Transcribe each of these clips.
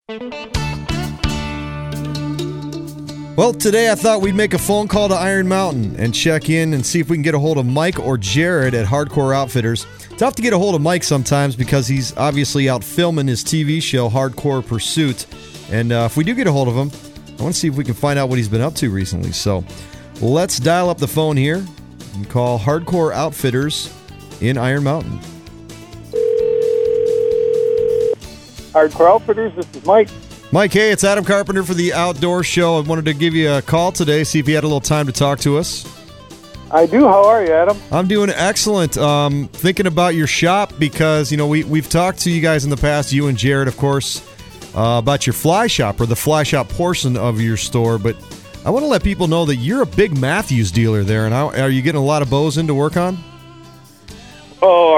Well, today I thought we'd make a phone call to Iron Mountain and check in and see if we can get a hold of Mike or Jared at Hardcore Outfitters. Tough to get a hold of Mike sometimes because he's obviously out filming his TV show, Hardcore Pursuit. And if we do get a hold of him, I want to see if we can find out what he's been up to recently. So let's dial up the phone here and call Hardcore Outfitters in Iron Mountain. Hardcore Outfitters, this is Mike. Mike, hey, it's Adam Carpenter for the Outdoor Show. I wanted to give you a call today, see if you had a little time to talk to us. I do. How are you, Adam? I'm doing excellent. Thinking about your shop because, you know, we've talked to you guys in the past, you and Jared, of course, about your fly shop or the fly shop portion of your store. But I want to let people know that you're a big Matthews dealer there. And are you getting a lot of bows in to work on? Oh,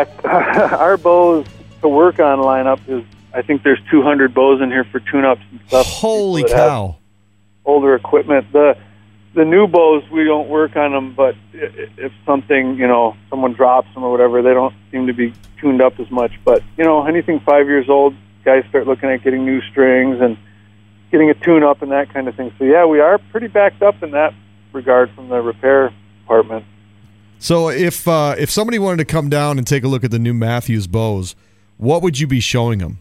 our bows to work on lineup is, I think there's 200 bows in here for tune-ups and stuff. Holy cow. Older equipment. The new bows, we don't work on them, but if something, you know, someone drops them or whatever, they don't seem to be tuned up as much. But, you know, anything 5 years old, guys start looking at getting new strings and getting a tune-up and that kind of thing. So, yeah, we are pretty backed up in that regard from the repair department. So if somebody wanted to come down and take a look at the new Matthews bows, what would you be showing them?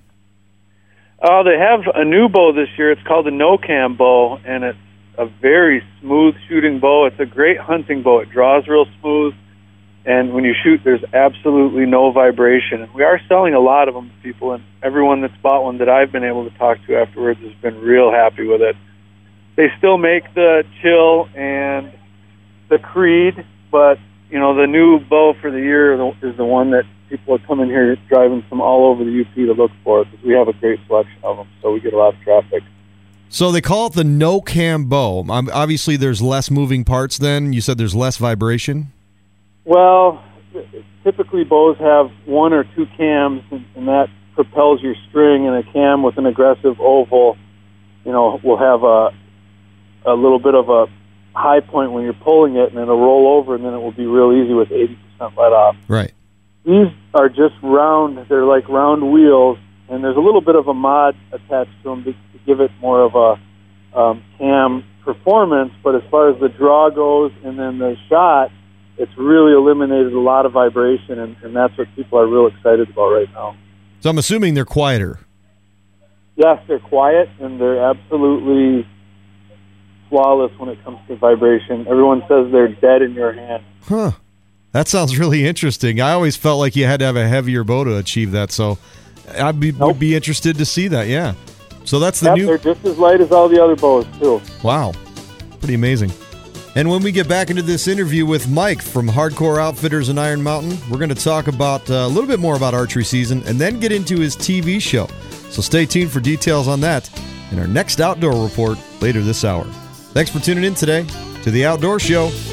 They have a new bow this year. It's called the No-Cam bow, and it's a very smooth shooting bow. It's a great hunting bow. It draws real smooth, and when you shoot, there's absolutely no vibration. And we are selling a lot of them to people, and everyone that's bought one that I've been able to talk to afterwards has been real happy with it. They still make the Chill and the Creed, but, you know, the new bow for the year is the one that people are coming here driving from all over the UP to look for because we have a great selection of them, so we get a lot of traffic. So they call it the No-Cam bow. Obviously, there's less moving parts then. You said there's less vibration? Well, typically bows have one or two cams, and that propels your string, and a cam with an aggressive oval, you know, will have a little bit of a high point when you're pulling it, and then it'll roll over, and then it will be real easy with 80% let off. Right. These are just round. They're like round wheels, and there's a little bit of a mod attached to them to give it more of a cam performance. But as far as the draw goes and then the shot, it's really eliminated a lot of vibration, and that's what people are real excited about right now. So I'm assuming they're quieter. Yes, they're quiet, and they're absolutely flawless when it comes to vibration. Everyone says they're dead in your hand. Huh. That sounds really interesting. I always felt like you had to have a heavier bow to achieve that, so would be interested to see that, yeah. So that's the new... They're just as light as all the other bows, too. Wow. Pretty amazing. And when we get back into this interview with Mike from Hardcore Outfitters in Iron Mountain, we're going to talk about a little bit more about archery season and then get into his TV show. So stay tuned for details on that in our next Outdoor Report later this hour. Thanks for tuning in today to The Outdoor Show.